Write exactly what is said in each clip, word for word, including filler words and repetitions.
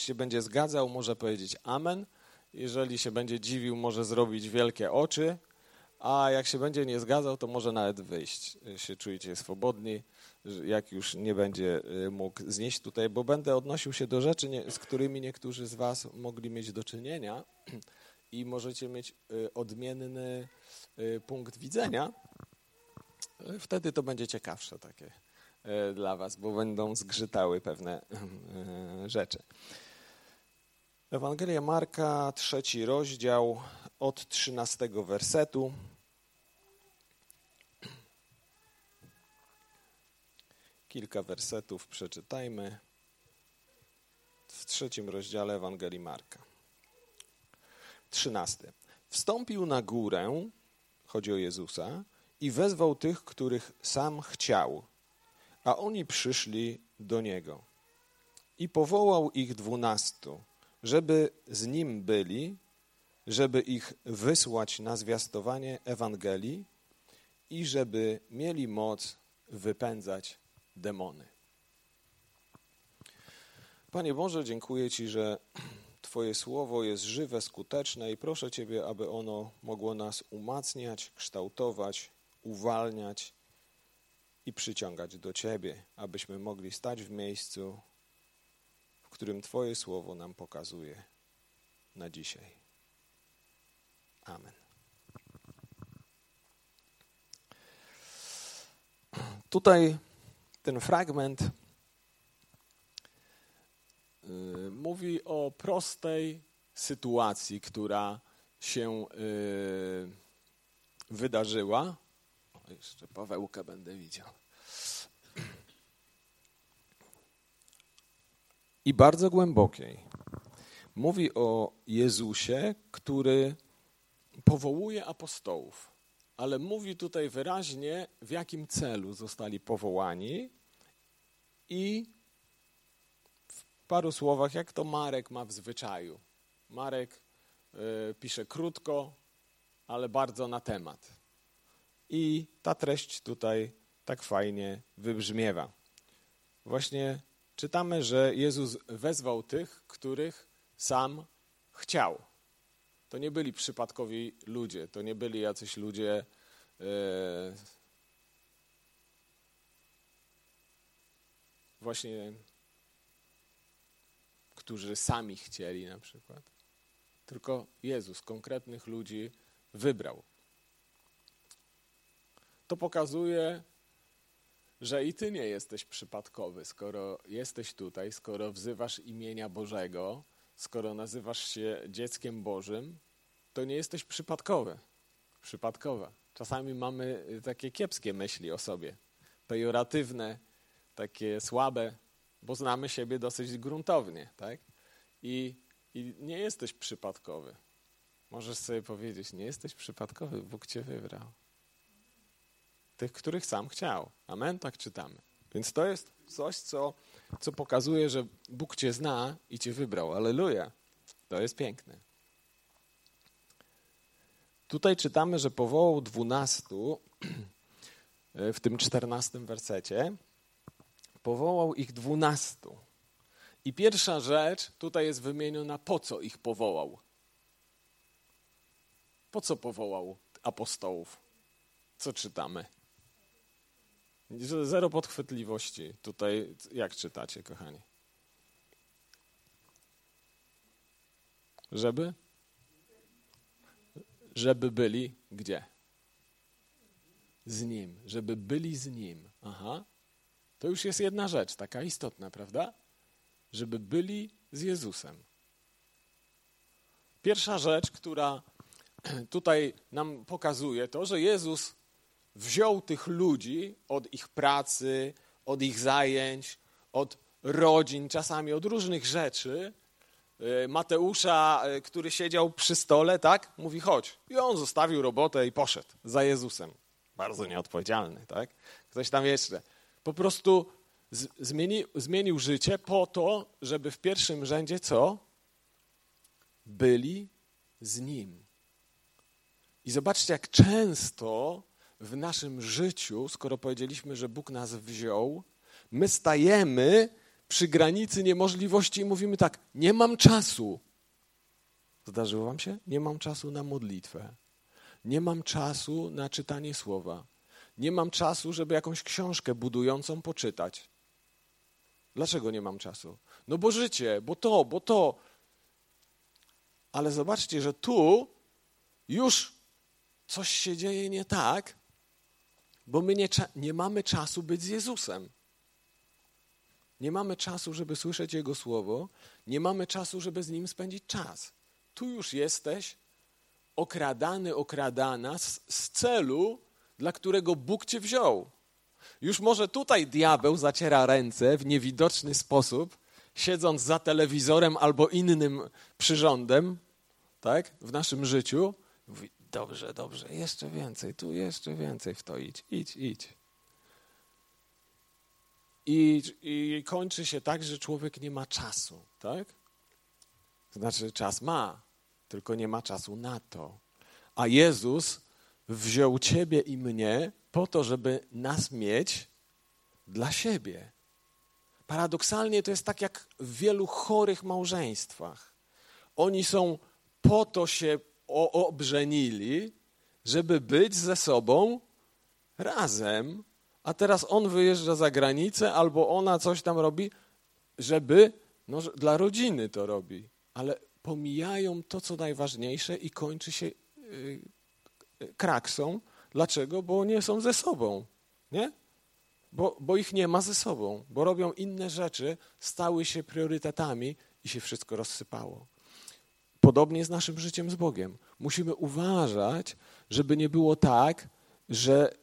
się będzie zgadzał, może powiedzieć amen. Jeżeli się będzie dziwił, może zrobić wielkie oczy. A jak się będzie nie zgadzał, to może nawet wyjść. Się czujcie swobodni, jak już nie będzie mógł znieść tutaj, bo będę odnosił się do rzeczy, z którymi niektórzy z was mogli mieć do czynienia i możecie mieć odmienny punkt widzenia. Wtedy to będzie ciekawsze takie dla was, bo będą zgrzytały pewne rzeczy. Ewangelia Marka, trzeci rozdział, od trzynastego wersetu. Kilka wersetów przeczytajmy w trzecim rozdziale Ewangelii Marka. Trzynasty. Wstąpił na górę, chodzi o Jezusa, i wezwał tych, których sam chciał, a oni przyszli do Niego. I powołał ich dwunastu, żeby z Nim byli, żeby ich wysłać na zwiastowanie Ewangelii i żeby mieli moc wypędzać demony. Panie Boże, dziękuję Ci, że Twoje słowo jest żywe, skuteczne i proszę Ciebie, aby ono mogło nas umacniać, kształtować, uwalniać i przyciągać do Ciebie, abyśmy mogli stać w miejscu, w którym Twoje słowo nam pokazuje na dzisiaj. Amen. Tutaj ten fragment y, mówi o prostej sytuacji, która się y, wydarzyła. O, jeszcze Pawełkę będę widział. I bardzo głębokiej. Mówi o Jezusie, który powołuje apostołów, ale mówi tutaj wyraźnie, w jakim celu zostali powołani i w paru słowach, jak to Marek ma w zwyczaju. Marek y, pisze krótko, ale bardzo na temat. I ta treść tutaj tak fajnie wybrzmiewa. Właśnie czytamy, że Jezus wezwał tych, których sam chciał. To nie byli przypadkowi ludzie, to nie byli jacyś ludzie e, właśnie, którzy sami chcieli na przykład, tylko Jezus konkretnych ludzi wybrał. To pokazuje, że i ty nie jesteś przypadkowy, skoro jesteś tutaj, skoro wzywasz imienia Bożego, skoro nazywasz się dzieckiem Bożym, to nie jesteś przypadkowy, przypadkowa. Czasami mamy takie kiepskie myśli o sobie, pejoratywne, takie słabe, bo znamy siebie dosyć gruntownie, tak? I, i nie jesteś przypadkowy. Możesz sobie powiedzieć, nie jesteś przypadkowy, Bóg cię wybrał. Tych, których sam chciał. Amen? Tak czytamy. Więc to jest coś, co, co pokazuje, że Bóg cię zna i cię wybrał. Alleluja. To jest piękne. Tutaj czytamy, że powołał dwunastu, w tym czternastym wersecie, powołał ich dwunastu. I pierwsza rzecz tutaj jest wymieniona, po co ich powołał. Po co powołał apostołów? Co czytamy? Zero podchwytliwości. Tutaj jak czytacie, kochani? Żeby? Żeby byli gdzie? Z Nim. Żeby byli z Nim. Aha. To już jest jedna rzecz, taka istotna, prawda? Żeby byli z Jezusem. Pierwsza rzecz, która tutaj nam pokazuje to, że Jezus wziął tych ludzi od ich pracy, od ich zajęć, od rodzin, czasami od różnych rzeczy. Mateusza, który siedział przy stole, tak? Mówi, chodź. I on zostawił robotę i poszedł za Jezusem. Bardzo nieodpowiedzialny, tak? Ktoś tam jeszcze. Po prostu zmieni, zmienił życie po to, żeby w pierwszym rzędzie co? Byli z Nim. I zobaczcie, jak często w naszym życiu, skoro powiedzieliśmy, że Bóg nas wziął, my stajemy przy granicy niemożliwości i mówimy tak, nie mam czasu. Zdarzyło wam się? Nie mam czasu na modlitwę. Nie mam czasu na czytanie słowa. Nie mam czasu, żeby jakąś książkę budującą poczytać. Dlaczego nie mam czasu? No bo życie, bo to, bo to. Ale zobaczcie, że tu już coś się dzieje nie tak, bo my nie, nie mamy czasu być z Jezusem. Nie mamy czasu, żeby słyszeć Jego słowo. Nie mamy czasu, żeby z Nim spędzić czas. Tu już jesteś okradany, okradana z, z celu, dla którego Bóg cię wziął. Już może tutaj diabeł zaciera ręce w niewidoczny sposób, siedząc za telewizorem albo innym przyrządem, tak, w naszym życiu. Mówi, dobrze, dobrze, jeszcze więcej, tu jeszcze więcej w to idź, idź, idź. I, I kończy się tak, że człowiek nie ma czasu, tak? Znaczy czas ma, tylko nie ma czasu na to. A Jezus wziął ciebie i mnie po to, żeby nas mieć dla siebie. Paradoksalnie to jest tak jak w wielu chorych małżeństwach. Oni są po to się obrzenili, żeby być ze sobą razem, a teraz on wyjeżdża za granicę albo ona coś tam robi, żeby, no, dla rodziny to robi, ale pomijają to, co najważniejsze i kończy się yy, kraksą. Dlaczego? Bo nie są ze sobą, nie? Bo, bo ich nie ma ze sobą, bo robią inne rzeczy, stały się priorytetami i się wszystko rozsypało. Podobnie z naszym życiem z Bogiem. Musimy uważać, żeby nie było tak, że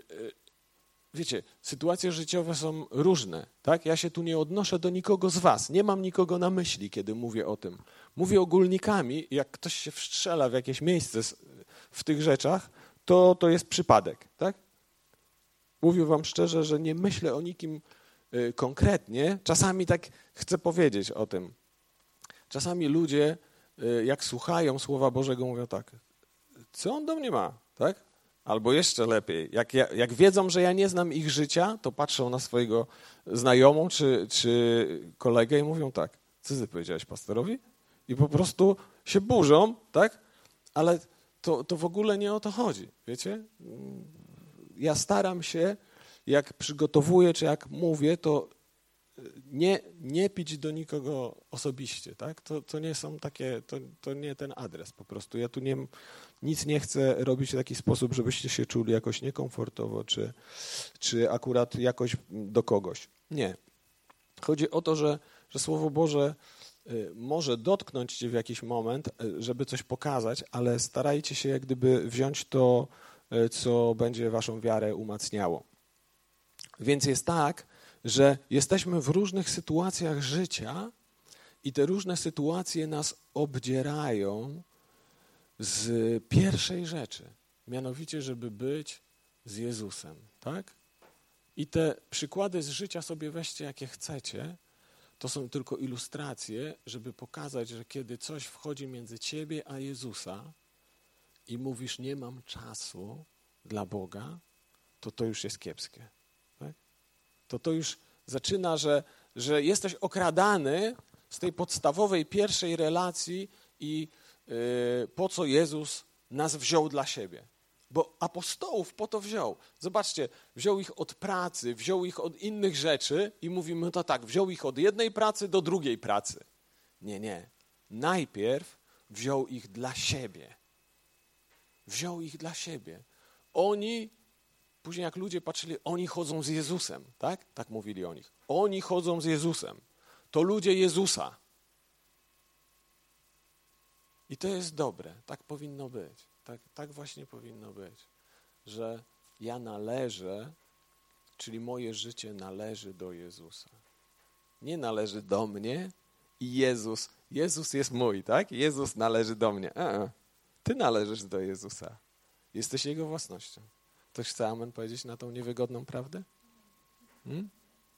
wiecie, sytuacje życiowe są różne, tak? Ja się tu nie odnoszę do nikogo z was, nie mam nikogo na myśli, kiedy mówię o tym. Mówię ogólnikami, jak ktoś się wstrzela w jakieś miejsce w tych rzeczach, to to jest przypadek, tak? Mówię wam szczerze, że nie myślę o nikim y, konkretnie. Czasami tak chcę powiedzieć o tym. Czasami ludzie, y, jak słuchają Słowa Bożego, mówią tak, co on do mnie ma, tak? Albo jeszcze lepiej, jak, ja, jak wiedzą, że ja nie znam ich życia, to patrzą na swojego znajomą czy, czy kolegę i mówią tak, co ty powiedziałeś pastorowi? I po prostu się burzą, tak? Ale to, to w ogóle nie o to chodzi, wiecie? Ja staram się, jak przygotowuję, czy jak mówię, to nie, nie pić do nikogo osobiście, tak? To, to nie są takie, to, to nie ten adres po prostu. Ja tu nie, nic nie chcę robić w taki sposób, żebyście się czuli jakoś niekomfortowo, czy, czy akurat jakoś do kogoś. Nie. Chodzi o to, że, że Słowo Boże może dotknąć cię w jakiś moment, żeby coś pokazać, ale starajcie się jak gdyby wziąć to, co będzie waszą wiarę umacniało. Więc jest tak, że jesteśmy w różnych sytuacjach życia i te różne sytuacje nas obdzierają z pierwszej rzeczy, mianowicie, żeby być z Jezusem, tak? I te przykłady z życia sobie weźcie, jakie chcecie, to są tylko ilustracje, żeby pokazać, że kiedy coś wchodzi między ciebie a Jezusa i mówisz, nie mam czasu dla Boga, to to już jest kiepskie. Tak? To to już zaczyna, że, że jesteś okradany z tej podstawowej pierwszej relacji i yy, po co Jezus nas wziął dla siebie. Bo apostołów po to wziął. Zobaczcie, wziął ich od pracy, wziął ich od innych rzeczy i mówimy to tak, wziął ich od jednej pracy do drugiej pracy. Nie, nie. Najpierw wziął ich dla siebie. Wziął ich dla siebie. Oni, później jak ludzie patrzyli, oni chodzą z Jezusem, tak? Tak mówili o nich. Oni chodzą z Jezusem. To ludzie Jezusa. I to jest dobre. Tak powinno być. Tak, tak właśnie powinno być, że ja należę, czyli moje życie należy do Jezusa. Nie należy do mnie i Jezus, Jezus jest mój, tak? Jezus należy do mnie. A, ty należysz do Jezusa. Jesteś Jego własnością. Ktoś chce amen powiedzieć na tą niewygodną prawdę? Hmm?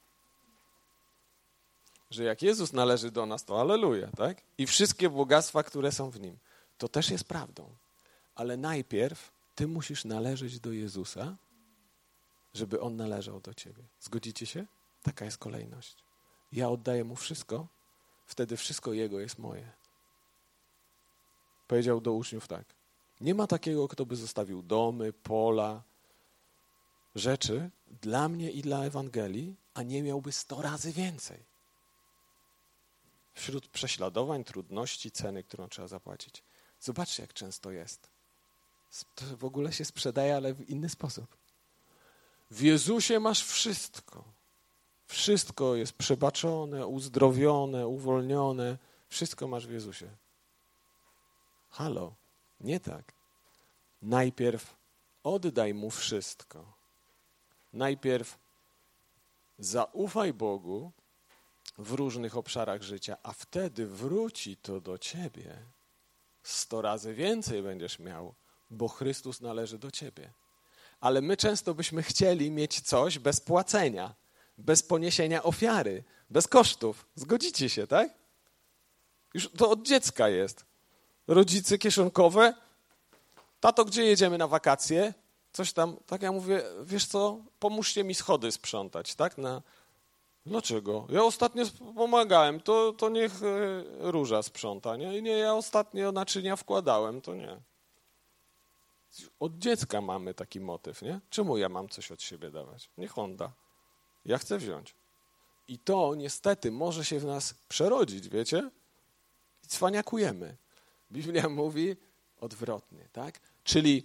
Że jak Jezus należy do nas, to alleluja, tak? I wszystkie bogactwa, które są w Nim. To też jest prawdą. Ale najpierw ty musisz należeć do Jezusa, żeby On należał do ciebie. Zgodzicie się? Taka jest kolejność. ja oddaję mu wszystko, wtedy wszystko jego jest moje. Powiedział do uczniów tak. Nie ma takiego, kto by zostawił domy, pola, rzeczy dla mnie i dla Ewangelii, a nie miałby sto razy więcej. Wśród prześladowań, trudności, ceny, którą trzeba zapłacić. Zobaczcie, jak często jest. To w ogóle się sprzedaje, ale w inny sposób. W Jezusie masz wszystko. Wszystko jest przebaczone, uzdrowione, uwolnione. Wszystko masz w Jezusie. Halo, nie tak. Najpierw oddaj Mu wszystko. Najpierw zaufaj Bogu w różnych obszarach życia, a wtedy wróci to do ciebie. Sto razy więcej będziesz miał, bo Chrystus należy do ciebie. Ale my często byśmy chcieli mieć coś bez płacenia, bez poniesienia ofiary, bez kosztów. Zgodzicie się, tak? Już to od dziecka jest. Rodzice kieszonkowe. Tato, gdzie jedziemy na wakacje? Coś tam, tak ja mówię, wiesz co, pomóżcie mi schody sprzątać, tak? Na... Dlaczego? Ja ostatnio pomagałem, to, to niech Róża sprząta, nie? Nie, ja ostatnio naczynia wkładałem, to nie. Od dziecka mamy taki motyw, nie? Czemu ja mam coś od siebie dawać? Niech on da. Ja chcę wziąć. I to niestety może się w nas przerodzić, wiecie? I cwaniakujemy. Biblia mówi odwrotnie, tak? Czyli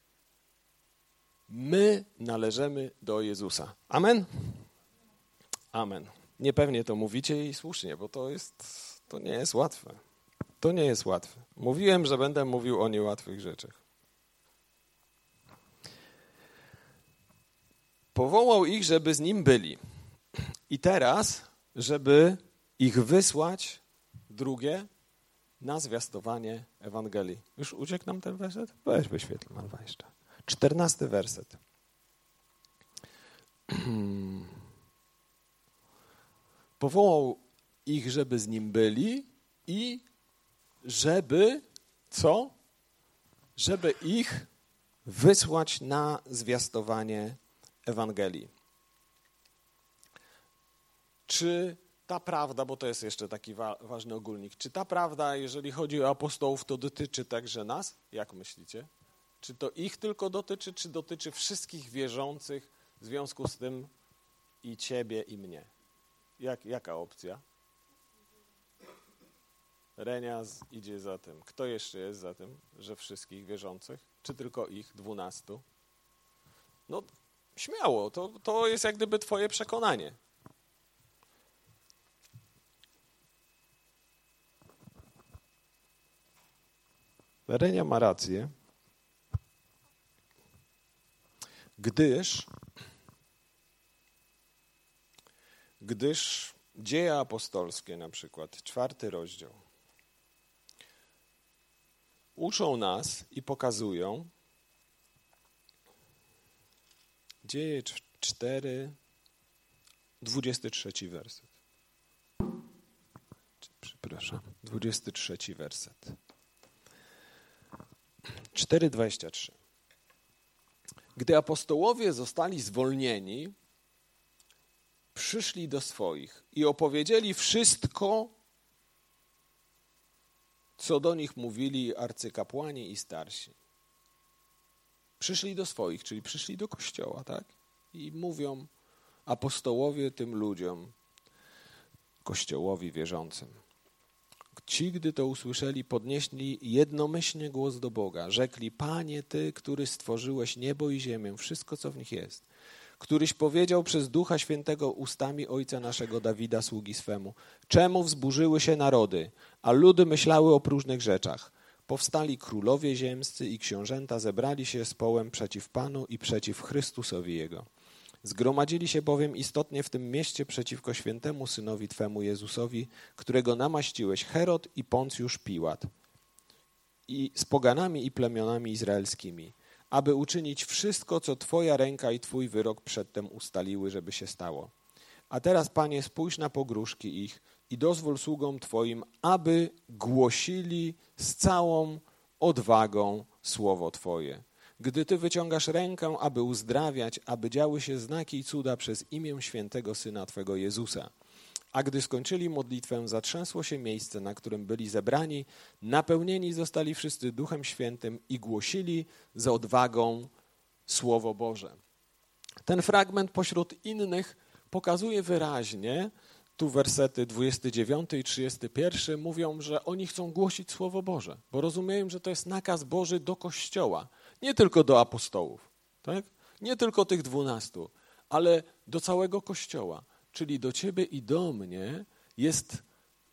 my należymy do Jezusa. Amen? Amen. Niepewnie to mówicie i słusznie, bo to jest, to nie jest łatwe. To nie jest łatwe. Mówiłem, że będę mówił o niełatwych rzeczach. Powołał ich, żeby z nim byli. I teraz, żeby ich wysłać, drugie, na zwiastowanie Ewangelii. Już uciekł nam ten werset? Weź wyświetl, Malwa jeszcze. Czternasty werset. Powołał ich, żeby z nim byli i żeby, co? Żeby ich wysłać na zwiastowanie Ewangelii. Czy ta prawda, bo to jest jeszcze taki wa- ważny ogólnik, czy ta prawda, jeżeli chodzi o apostołów, to dotyczy także nas? Jak myślicie? Czy to ich tylko dotyczy, czy dotyczy wszystkich wierzących w związku z tym i ciebie, i mnie? Jak, jaka opcja? Renias idzie za tym. Kto jeszcze jest za tym, że wszystkich wierzących? Czy tylko ich, dwunastu? No śmiało, to, to jest jak gdyby twoje przekonanie. Renia ma rację, gdyż, gdyż Dzieje apostolskie na przykład, czwarty rozdział, uczą nas i pokazują, Dzieje cztery, dwudziesty trzeci werset. Przepraszam, dwudziesty trzeci werset. cztery, dwadzieścia trzy. Gdy apostołowie zostali zwolnieni, przyszli do swoich i opowiedzieli wszystko, co do nich mówili arcykapłani i starsi. Przyszli do swoich, czyli przyszli do kościoła, tak? I mówią apostołowie tym ludziom, kościołowi wierzącym. Ci, gdy to usłyszeli, podnieśli jednomyślnie głos do Boga. Rzekli, Panie, Ty, który stworzyłeś niebo i ziemię, wszystko, co w nich jest, któryś powiedział przez Ducha Świętego ustami ojca naszego Dawida, sługi swemu, czemu wzburzyły się narody, a ludy myślały o próżnych rzeczach. Powstali królowie ziemscy i książęta, zebrali się z połem przeciw Panu i przeciw Chrystusowi Jego. Zgromadzili się bowiem istotnie w tym mieście przeciwko świętemu Synowi Twemu Jezusowi, którego namaściłeś Herod i Poncjusz Piłat, i z poganami i plemionami izraelskimi, aby uczynić wszystko, co Twoja ręka i Twój wyrok przedtem ustaliły, żeby się stało. A teraz, Panie, spójrz na pogróżki ich i dozwól sługom Twoim, aby głosili z całą odwagą słowo Twoje. Gdy Ty wyciągasz rękę, aby uzdrawiać, aby działy się znaki i cuda przez imię świętego Syna Twego Jezusa. A gdy skończyli modlitwę, zatrzęsło się miejsce, na którym byli zebrani, napełnieni zostali wszyscy Duchem Świętym i głosili z odwagą Słowo Boże. Ten fragment pośród innych pokazuje wyraźnie, tu wersety dwudziesty dziewiąty i trzydziesty pierwszy mówią, że oni chcą głosić Słowo Boże, bo rozumieją, że to jest nakaz Boży do Kościoła, nie tylko do apostołów, tak? Nie tylko tych dwunastu, ale do całego Kościoła, czyli do ciebie i do mnie jest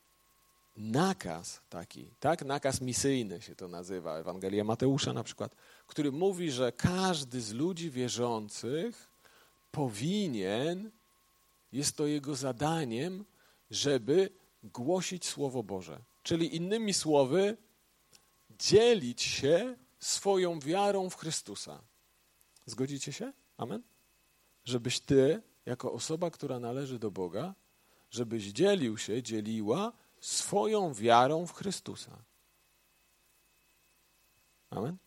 nakaz taki, tak? Nakaz misyjny się to nazywa, Ewangelia Mateusza na przykład, który mówi, że każdy z ludzi wierzących powinien, jest to jego zadaniem, żeby głosić Słowo Boże. Czyli innymi słowy, dzielić się swoją wiarą w Chrystusa. Zgodzicie się? Amen? Żebyś ty, jako osoba, która należy do Boga, żebyś dzielił się, dzieliła swoją wiarą w Chrystusa. Amen?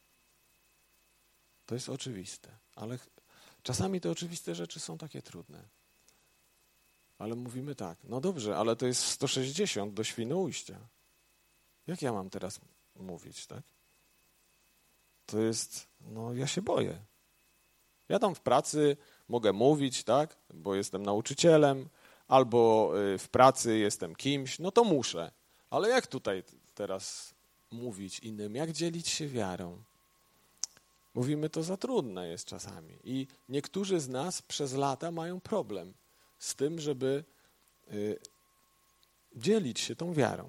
To jest oczywiste, ale czasami te oczywiste rzeczy są takie trudne. Ale mówimy tak, no dobrze, ale to jest sto sześćdziesiąt do Świnoujścia. Jak ja mam teraz mówić, tak? To jest, no ja się boję. Ja tam w pracy mogę mówić, tak, bo jestem nauczycielem, albo w pracy jestem kimś, no to muszę. Ale jak tutaj teraz mówić innym, jak dzielić się wiarą? Mówimy, to za trudne jest czasami. I niektórzy z nas przez lata mają problem z tym, żeby y, dzielić się tą wiarą.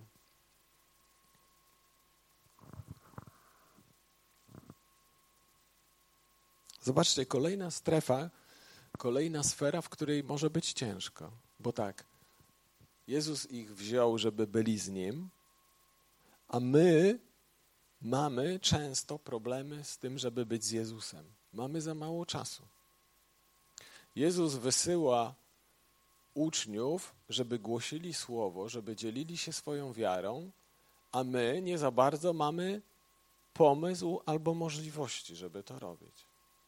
Zobaczcie, kolejna strefa, kolejna sfera, w której może być ciężko. Bo tak, Jezus ich wziął, żeby byli z Nim, a my mamy często problemy z tym, żeby być z Jezusem. Mamy za mało czasu. Jezus wysyła uczniów, żeby głosili Słowo, żeby dzielili się swoją wiarą, a my nie za bardzo mamy pomysł albo możliwości, żeby to robić.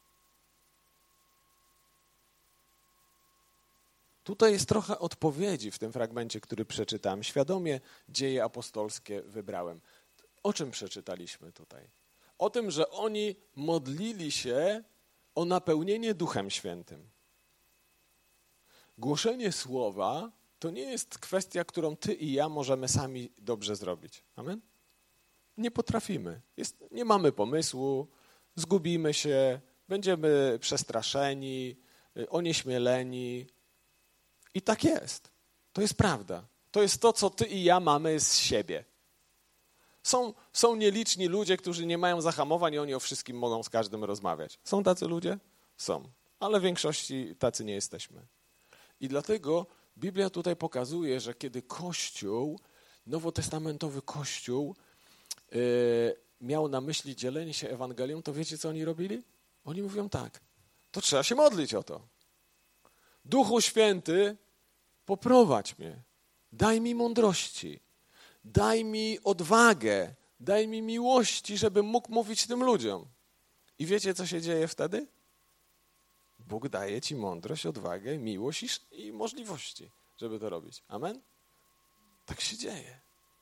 Tutaj jest trochę odpowiedzi w tym fragmencie, który przeczytałem. Świadomie Dzieje apostolskie wybrałem. O czym przeczytaliśmy tutaj? O tym, że oni modlili się o napełnienie Duchem Świętym. Głoszenie słowa to nie jest kwestia, którą ty i ja możemy sami dobrze zrobić. Amen? Nie potrafimy. Jest, nie mamy pomysłu, zgubimy się, będziemy przestraszeni, onieśmieleni. I tak jest. To jest prawda. To jest to, co ty i ja mamy z siebie. Są, są nieliczni ludzie, którzy nie mają zahamowań i oni o wszystkim mogą z każdym rozmawiać. Są tacy ludzie? Są. Ale w większości tacy nie jesteśmy. I dlatego Biblia tutaj pokazuje, że kiedy Kościół, nowotestamentowy Kościół yy, miał na myśli dzielenie się Ewangelią, to wiecie, co oni robili? Oni mówią tak, to trzeba się modlić o to. Duchu Święty, poprowadź mnie, daj mi mądrości, daj mi odwagę, daj mi miłości, żebym mógł mówić tym ludziom. I wiecie, co się dzieje wtedy? Bóg daje ci mądrość, odwagę, miłość i, i możliwości, żeby to robić. Amen? Tak się dzieje.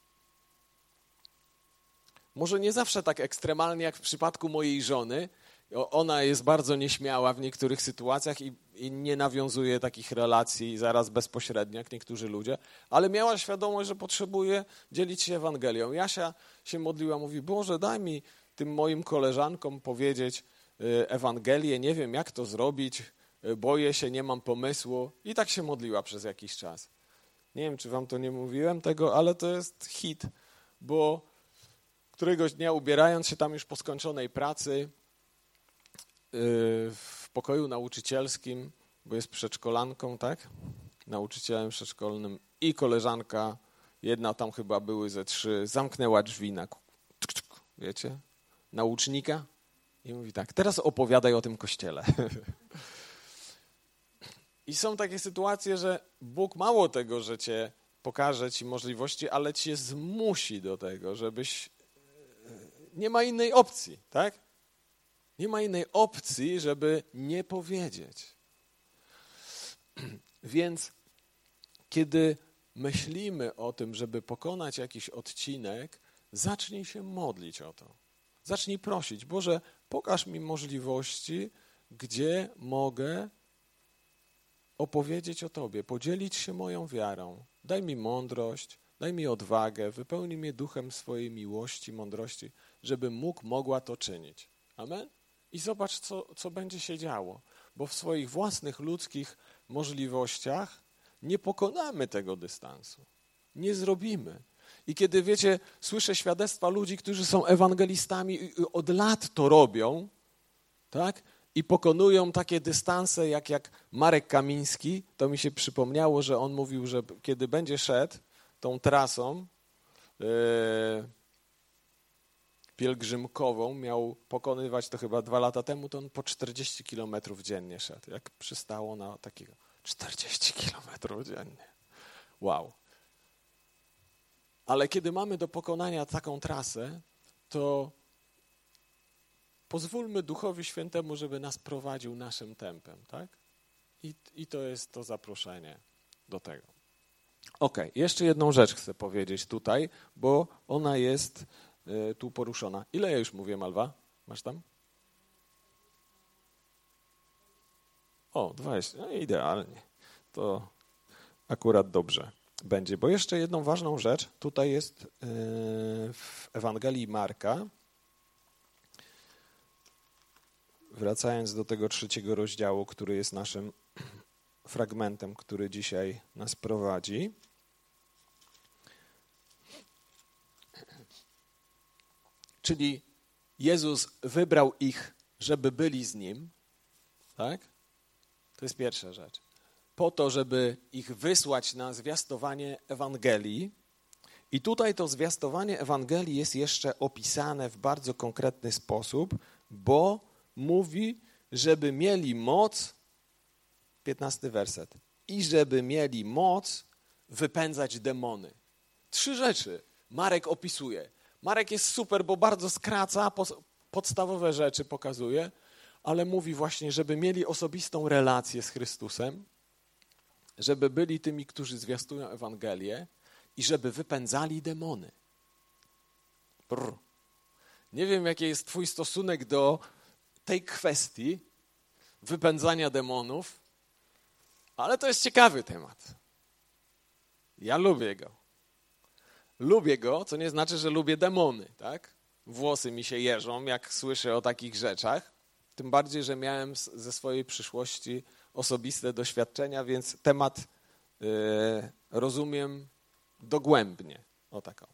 Może nie zawsze tak ekstremalnie, jak w przypadku mojej żony. Ona jest bardzo nieśmiała w niektórych sytuacjach i, i nie nawiązuje takich relacji zaraz bezpośrednio, jak niektórzy ludzie, ale miała świadomość, że potrzebuje dzielić się Ewangelią. Jasia się modliła, mówi, Boże, daj mi tym moim koleżankom powiedzieć Ewangelię, nie wiem, jak to zrobić, boję się, nie mam pomysłu. I tak się modliła przez jakiś czas. Nie wiem, czy wam to nie mówiłem tego, ale to jest hit, bo któregoś dnia, ubierając się tam już po skończonej pracy, w pokoju nauczycielskim, bo jest przedszkolanką, tak? Nauczycielem przedszkolnym i koleżanka, jedna tam chyba były ze trzy, zamknęła drzwi na, wiecie, naucznika i mówi tak, teraz opowiadaj o tym kościele. I są takie sytuacje, że Bóg mało tego, że cię pokaże ci możliwości, ale cię zmusi do tego, żebyś... Nie ma innej opcji, tak? Nie ma innej opcji, żeby nie powiedzieć. Więc kiedy myślimy o tym, żeby pokonać jakiś odcinek, zacznij się modlić o to. Zacznij prosić, Boże, pokaż mi możliwości, gdzie mogę opowiedzieć o Tobie, podzielić się moją wiarą. Daj mi mądrość, daj mi odwagę, wypełnij mnie duchem swojej miłości, mądrości, żebym mógł, mogła to czynić. Amen? I zobacz, co, co będzie się działo, bo w swoich własnych ludzkich możliwościach nie pokonamy tego dystansu. Nie zrobimy. I kiedy, wiecie, słyszę świadectwa ludzi, którzy są ewangelistami i od lat to robią, tak? I pokonują takie dystanse jak, jak Marek Kamiński, to mi się przypomniało, że on mówił, że kiedy będzie szedł tą trasą yy, pielgrzymkową, miał pokonywać to chyba dwa lata temu, to on po czterdzieści kilometrów dziennie szedł. Jak przystało na takiego czterdzieści kilometrów dziennie. Wow. Ale kiedy mamy do pokonania taką trasę, to pozwólmy Duchowi Świętemu, żeby nas prowadził naszym tempem, tak? I, i to jest to zaproszenie do tego. Okej, jeszcze jedną rzecz chcę powiedzieć tutaj, bo ona jest y, tu poruszona. Ile ja już mówię, Malwa? Masz tam? O, dwadzieścia. No idealnie. To akurat dobrze będzie, bo jeszcze jedną ważną rzecz tutaj jest y, w Ewangelii Marka. Wracając do tego trzeciego rozdziału, który jest naszym fragmentem, który dzisiaj nas prowadzi. Czyli Jezus wybrał ich, żeby byli z Nim, tak? To jest pierwsza rzecz. Po to, żeby ich wysłać na zwiastowanie Ewangelii. I tutaj to zwiastowanie Ewangelii jest jeszcze opisane w bardzo konkretny sposób, bo mówi, żeby mieli moc, piętnasty werset, i żeby mieli moc wypędzać demony. Trzy rzeczy Marek opisuje. Marek jest super, bo bardzo skraca, podstawowe rzeczy pokazuje, ale mówi właśnie, żeby mieli osobistą relację z Chrystusem, żeby byli tymi, którzy zwiastują Ewangelię i żeby wypędzali demony. Brr. Nie wiem, jaki jest twój stosunek do tej kwestii wypędzania demonów, ale to jest ciekawy temat. Ja lubię go. Lubię go, co nie znaczy, że lubię demony, tak? Włosy mi się jeżą, jak słyszę o takich rzeczach. Tym bardziej, że miałem ze swojej przyszłości osobiste doświadczenia, więc temat yy, rozumiem dogłębnie. O taką.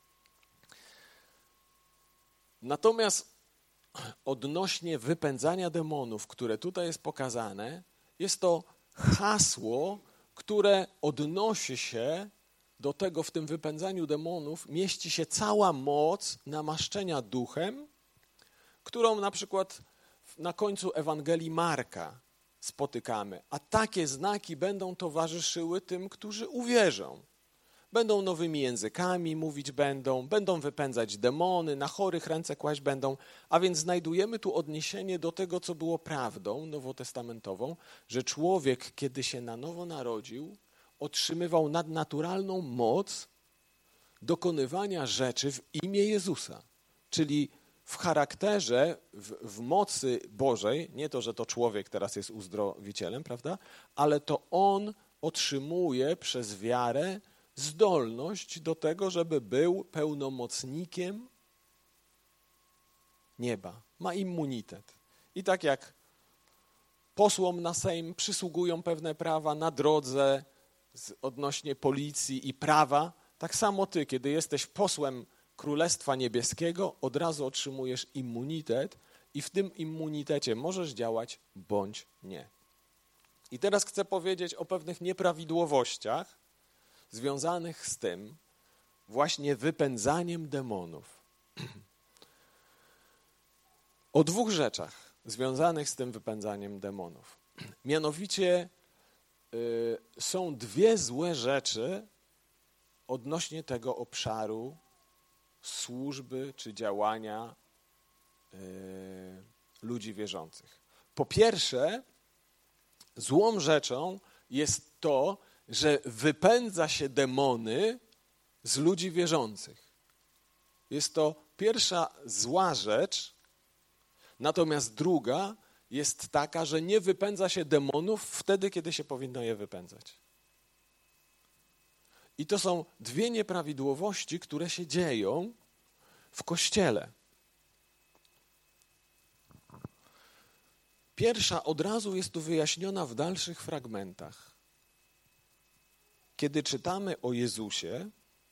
Natomiast odnośnie wypędzania demonów, które tutaj jest pokazane, jest to hasło, które odnosi się do tego, w tym wypędzaniu demonów mieści się cała moc namaszczenia duchem, którą na przykład na końcu Ewangelii Marka spotykamy. A takie znaki będą towarzyszyły tym, którzy uwierzą. Będą nowymi językami mówić będą, będą wypędzać demony, na chorych ręce kłaść będą. A więc znajdujemy tu odniesienie do tego, co było prawdą nowotestamentową, że człowiek, kiedy się na nowo narodził, otrzymywał nadnaturalną moc dokonywania rzeczy w imię Jezusa. Czyli w charakterze, w, w mocy Bożej, nie to, że to człowiek teraz jest uzdrowicielem, prawda, ale to on otrzymuje przez wiarę zdolność do tego, żeby był pełnomocnikiem nieba. Ma immunitet. I tak jak posłom na Sejm przysługują pewne prawa na drodze odnośnie policji i prawa, tak samo ty, kiedy jesteś posłem Królestwa Niebieskiego, od razu otrzymujesz immunitet i w tym immunitecie możesz działać bądź nie. I teraz chcę powiedzieć o pewnych nieprawidłowościach związanych z tym właśnie wypędzaniem demonów. O dwóch rzeczach związanych z tym wypędzaniem demonów. Mianowicie y, są dwie złe rzeczy odnośnie tego obszaru służby czy działania y, ludzi wierzących. Po pierwsze, złą rzeczą jest to, że wypędza się demony z ludzi wierzących. Jest to pierwsza zła rzecz, natomiast druga jest taka, że nie wypędza się demonów wtedy, kiedy się powinno je wypędzać. I to są dwie nieprawidłowości, które się dzieją w Kościele. Pierwsza od razu jest tu wyjaśniona w dalszych fragmentach. Kiedy czytamy o Jezusie,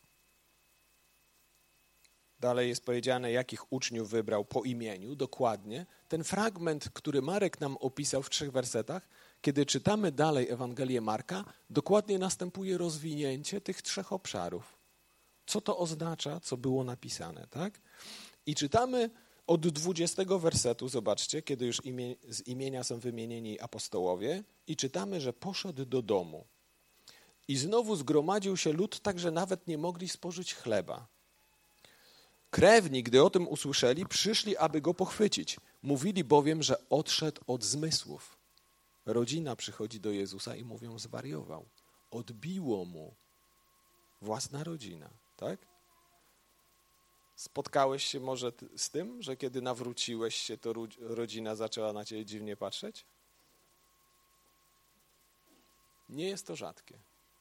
dalej jest powiedziane, jakich uczniów wybrał po imieniu, dokładnie. Ten fragment, który Marek nam opisał w trzech wersetach, kiedy czytamy dalej Ewangelię Marka, dokładnie następuje rozwinięcie tych trzech obszarów. Co to oznacza, co było napisane, tak? I czytamy od dwudziestego wersetu, zobaczcie, kiedy już imie, z imienia są wymienieni apostołowie, i czytamy, że poszedł do domu. I znowu zgromadził się lud, tak że nawet nie mogli spożyć chleba. Krewni, gdy o tym usłyszeli, przyszli, aby go pochwycić. Mówili bowiem, że odszedł od zmysłów. Rodzina przychodzi do Jezusa i mówią, zwariował. Odbiło mu własna rodzina, tak? Spotkałeś się może z tym, że kiedy nawróciłeś się, to rodzina zaczęła na ciebie dziwnie patrzeć? Nie jest to rzadkie.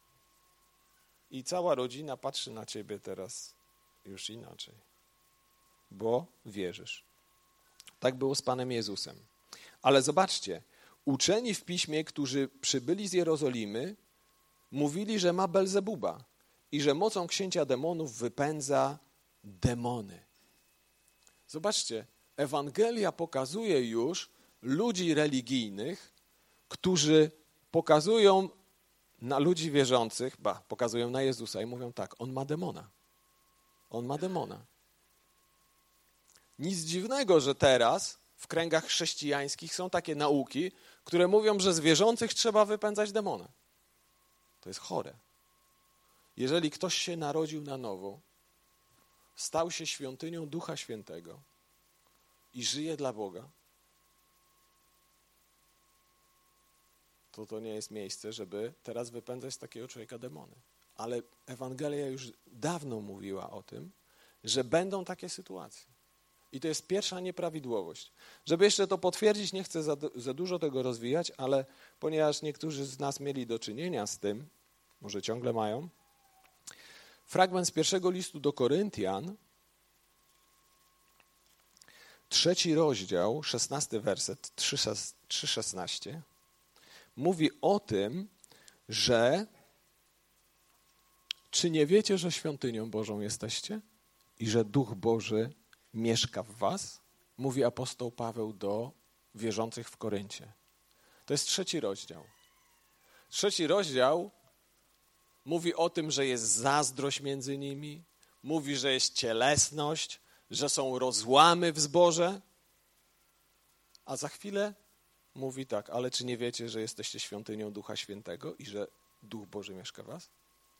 I cała rodzina patrzy na ciebie teraz już inaczej, bo wierzysz. Tak było z Panem Jezusem. Ale zobaczcie, uczeni w piśmie, którzy przybyli z Jerozolimy, mówili, że ma Belzebuba i że mocą księcia demonów wypędza demony. Zobaczcie, Ewangelia pokazuje już ludzi religijnych, którzy pokazują na ludzi wierzących, ba, pokazują na Jezusa i mówią tak, on ma demona. On ma demona. Nic dziwnego, że teraz w kręgach chrześcijańskich są takie nauki, które mówią, że z wierzących trzeba wypędzać demona. To jest chore. Jeżeli ktoś się narodził na nowo, stał się świątynią Ducha Świętego i żyje dla Boga, to to nie jest miejsce, żeby teraz wypędzać z takiego człowieka demony. Ale Ewangelia już dawno mówiła o tym, że będą takie sytuacje. I to jest pierwsza nieprawidłowość. Żeby jeszcze to potwierdzić, nie chcę za, za dużo tego rozwijać, ale ponieważ niektórzy z nas mieli do czynienia z tym, może ciągle mają, fragment z pierwszego listu do Koryntian, trzeci rozdział, szesnasty werset, trzy szesnaście, mówi o tym, że czy nie wiecie, że świątynią Bożą jesteście i że Duch Boży mieszka w was? Mówi apostoł Paweł do wierzących w Koryncie. To jest trzeci rozdział. Trzeci rozdział mówi o tym, że jest zazdrość między nimi, mówi, że jest cielesność, że są rozłamy w zborze, a za chwilę mówi tak, ale czy nie wiecie, że jesteście świątynią Ducha Świętego i że Duch Boży mieszka w was?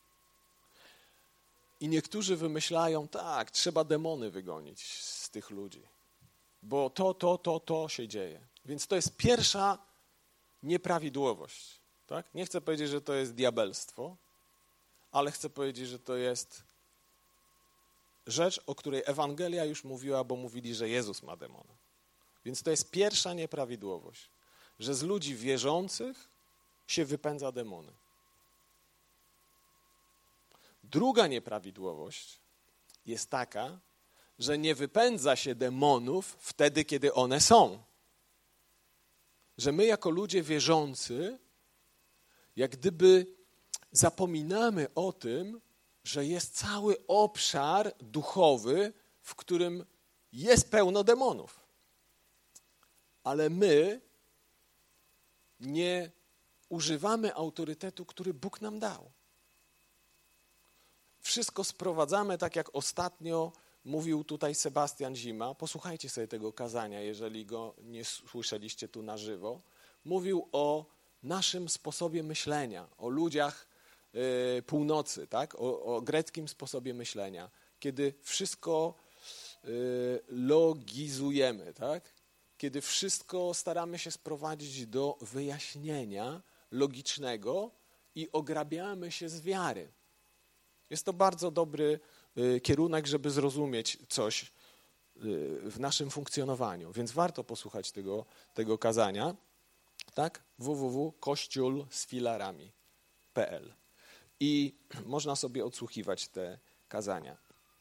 I niektórzy wymyślają, tak, trzeba demony wygonić z tych ludzi, bo to, to, to, to się dzieje. Więc to jest pierwsza nieprawidłowość. Tak? Nie chcę powiedzieć, że to jest diabelstwo, ale chcę powiedzieć, że to jest rzecz, o której Ewangelia już mówiła, bo mówili, że Jezus ma demona. Więc to jest pierwsza nieprawidłowość, że z ludzi wierzących się wypędza demony. Druga nieprawidłowość jest taka, że nie wypędza się demonów wtedy, kiedy one są. Że my jako ludzie wierzący, jak gdyby zapominamy o tym, że jest cały obszar duchowy, w którym jest pełno demonów. Ale my nie używamy autorytetu, który Bóg nam dał. Wszystko sprowadzamy, tak jak ostatnio mówił tutaj Sebastian Zima. Posłuchajcie sobie tego kazania, jeżeli go nie słyszeliście tu na żywo. Mówił o naszym sposobie myślenia, o ludziach y, północy, tak? o, o greckim sposobie myślenia, kiedy wszystko y, logizujemy, tak? Kiedy wszystko staramy się sprowadzić do wyjaśnienia logicznego i ograbiamy się z wiary. Jest to bardzo dobry y, kierunek, żeby zrozumieć coś y, w naszym funkcjonowaniu, więc warto posłuchać tego, tego kazania, tak? w w w kropka kościół z filarami kropka p l i można sobie odsłuchiwać te kazania.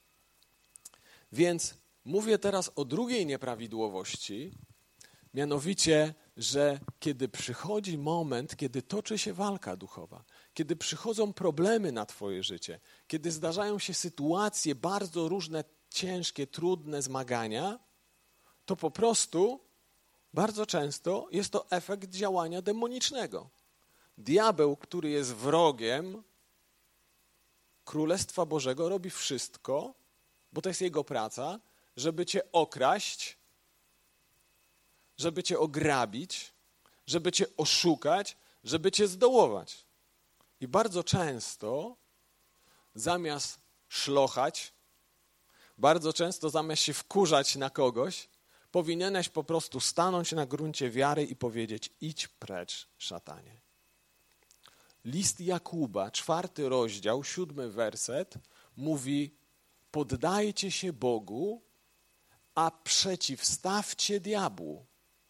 Więc mówię teraz o drugiej nieprawidłowości, mianowicie, że kiedy przychodzi moment, kiedy toczy się walka duchowa, kiedy przychodzą problemy na twoje życie, kiedy zdarzają się sytuacje bardzo różne, ciężkie, trudne zmagania, to po prostu bardzo często jest to efekt działania demonicznego. Diabeł, który jest wrogiem Królestwa Bożego, robi wszystko, bo to jest jego praca, żeby cię okraść, żeby cię ograbić, żeby cię oszukać, żeby cię zdołować. I bardzo często zamiast szlochać, bardzo często zamiast się wkurzać na kogoś, powinieneś po prostu stanąć na gruncie wiary i powiedzieć: idź precz, szatanie. List Jakuba, czwarty rozdział, siódmy werset mówi: poddajcie się Bogu, a przeciwstawcie diabłu.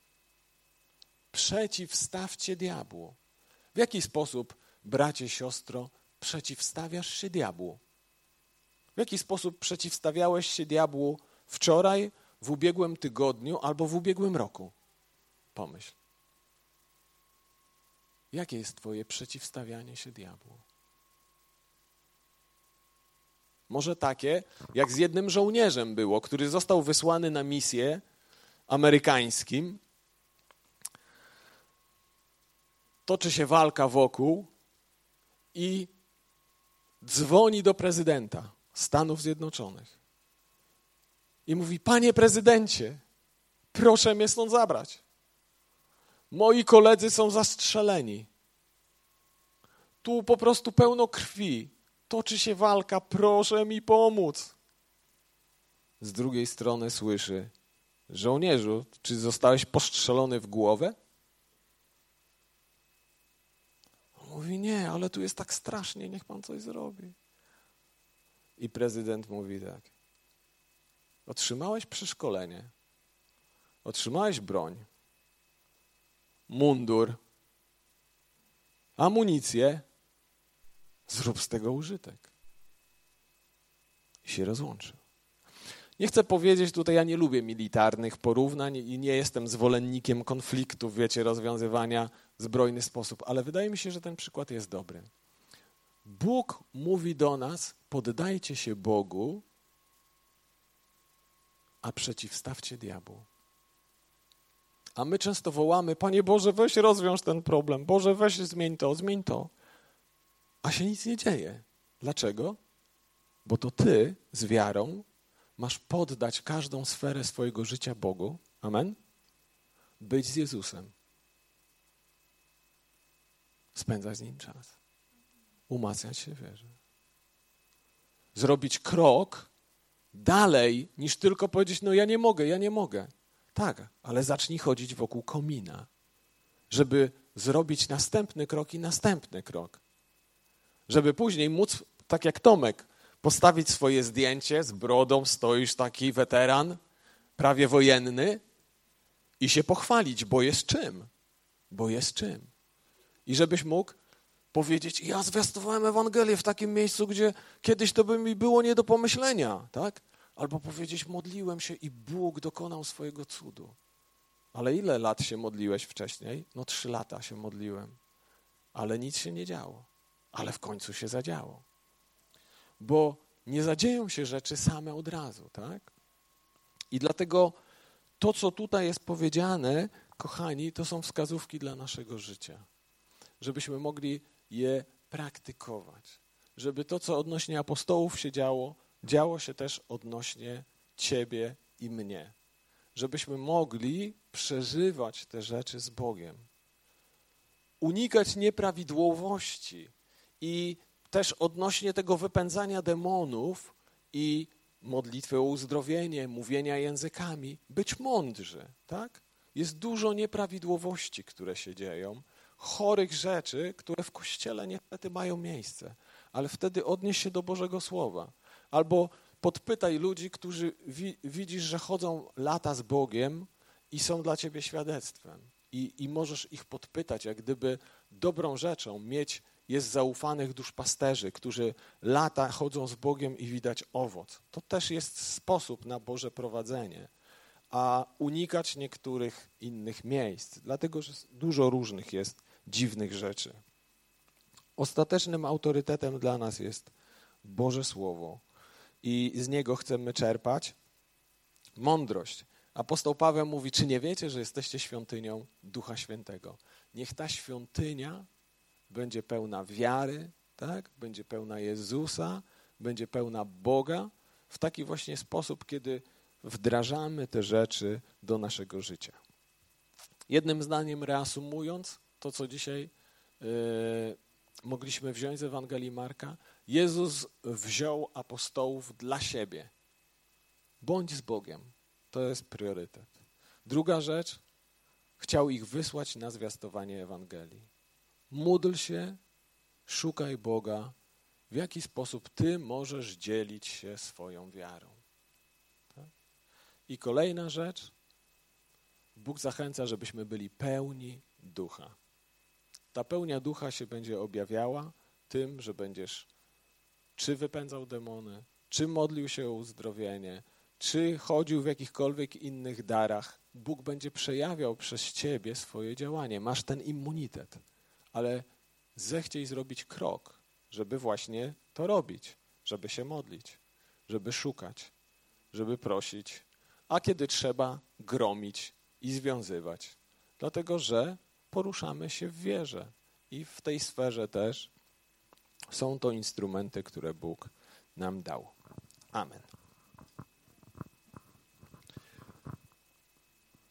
Przeciwstawcie diabłu. W jaki sposób, bracie, siostro, przeciwstawiasz się diabłu? W jaki sposób przeciwstawiałeś się diabłu wczoraj, w ubiegłym tygodniu albo w ubiegłym roku? Pomyśl. Jakie jest twoje przeciwstawianie się diabłu? Może takie, jak z jednym żołnierzem było, który został wysłany na misję amerykańskim. Toczy się walka wokół i dzwoni do prezydenta Stanów Zjednoczonych. I mówi: panie prezydencie, proszę mnie stąd zabrać. Moi koledzy są zastrzeleni. Tu po prostu pełno krwi. Toczy się walka, proszę mi pomóc. Z drugiej strony słyszy: żołnierzu, czy zostałeś postrzelony w głowę? On mówi: nie, ale tu jest tak strasznie, niech pan coś zrobi. I prezydent mówi tak: otrzymałeś przeszkolenie, otrzymałeś broń, mundur, amunicję, zrób z tego użytek. I się rozłączył. Nie chcę powiedzieć tutaj, ja nie lubię militarnych porównań i nie jestem zwolennikiem konfliktów, wiecie, rozwiązywania w zbrojny sposób, ale wydaje mi się, że ten przykład jest dobry. Bóg mówi do nas: poddajcie się Bogu, a przeciwstawcie diabłu. A my często wołamy: Panie Boże, weź rozwiąż ten problem, Boże, weź zmień to, zmień to. A się nic nie dzieje. Dlaczego? Bo to ty z wiarą masz poddać każdą sferę swojego życia Bogu. Amen? Być z Jezusem. Spędzać z Nim czas. Umacniać się w wierze. Zrobić krok dalej niż tylko powiedzieć: no ja nie mogę, ja nie mogę. Tak, ale zacznij chodzić wokół komina, żeby zrobić następny krok i następny krok. Żeby później móc, tak jak Tomek, postawić swoje zdjęcie z brodą, stoisz taki weteran, prawie wojenny i się pochwalić, bo jest czym. Bo jest czym. I żebyś mógł powiedzieć: ja zwiastowałem Ewangelię w takim miejscu, gdzie kiedyś to by mi było nie do pomyślenia, tak? Albo powiedzieć: modliłem się i Bóg dokonał swojego cudu. Ale ile lat się modliłeś wcześniej? No trzy lata się modliłem, ale nic się nie działo. Ale w końcu się zadziało. Bo nie zadzieją się rzeczy same od razu, tak? I dlatego to, co tutaj jest powiedziane, kochani, to są wskazówki dla naszego życia. Żebyśmy mogli je praktykować. Żeby to, co odnośnie apostołów się działo, działo się też odnośnie ciebie i mnie. Żebyśmy mogli przeżywać te rzeczy z Bogiem. Unikać nieprawidłowości i też odnośnie tego wypędzania demonów i modlitwy o uzdrowienie, mówienia językami, być mądrzy, tak? Jest dużo nieprawidłowości, które się dzieją, chorych rzeczy, które w Kościele niestety mają miejsce. Ale wtedy odnieś się do Bożego Słowa. Albo podpytaj ludzi, którzy wi- widzisz, że chodzą lata z Bogiem i są dla ciebie świadectwem. I, I możesz ich podpytać, jak gdyby dobrą rzeczą mieć jest zaufanych duszpasterzy, którzy lata chodzą z Bogiem i widać owoc. To też jest sposób na Boże prowadzenie, a unikać niektórych innych miejsc, dlatego że dużo różnych jest dziwnych rzeczy. Ostatecznym autorytetem dla nas jest Boże Słowo i z niego chcemy czerpać mądrość. Apostoł Paweł mówi, czy nie wiecie, że jesteście świątynią Ducha Świętego? Niech ta świątynia będzie pełna wiary, tak? Będzie pełna Jezusa, będzie pełna Boga w taki właśnie sposób, kiedy wdrażamy te rzeczy do naszego życia. Jednym zdaniem reasumując to, co dzisiaj yy, mogliśmy wziąć z Ewangelii Marka, Jezus wziął apostołów dla siebie. Bądź z Bogiem. To jest priorytet. Druga rzecz, chciał ich wysłać na zwiastowanie Ewangelii. Módl się, szukaj Boga, w jaki sposób ty możesz dzielić się swoją wiarą. Tak? I kolejna rzecz, Bóg zachęca, żebyśmy byli pełni Ducha. Ta pełnia Ducha się będzie objawiała tym, że będziesz czy wypędzał demony, czy modlił się o uzdrowienie, czy chodził w jakichkolwiek innych darach. Bóg będzie przejawiał przez ciebie swoje działanie. Masz ten immunitet, ale zechciej zrobić krok, żeby właśnie to robić, żeby się modlić, żeby szukać, żeby prosić, a kiedy trzeba, gromić i związywać. Dlatego, że poruszamy się w wierze i w tej sferze też są to instrumenty, które Bóg nam dał. Amen.